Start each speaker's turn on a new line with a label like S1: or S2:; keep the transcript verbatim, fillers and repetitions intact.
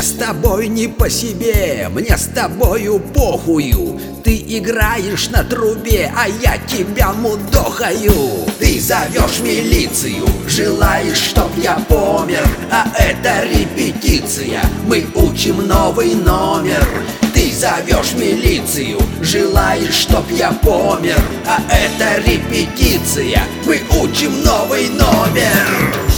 S1: Мне с тобой не по себе, мне с тобою похую. Ты играешь на трубе, а я тебя мудохаю. Ты зовешь милицию, желаешь, чтоб я помер, а это репетиция, мы учим новый номер. Ты зовешь милицию, желаешь, чтоб я помер, а это репетиция, мы учим новый номер.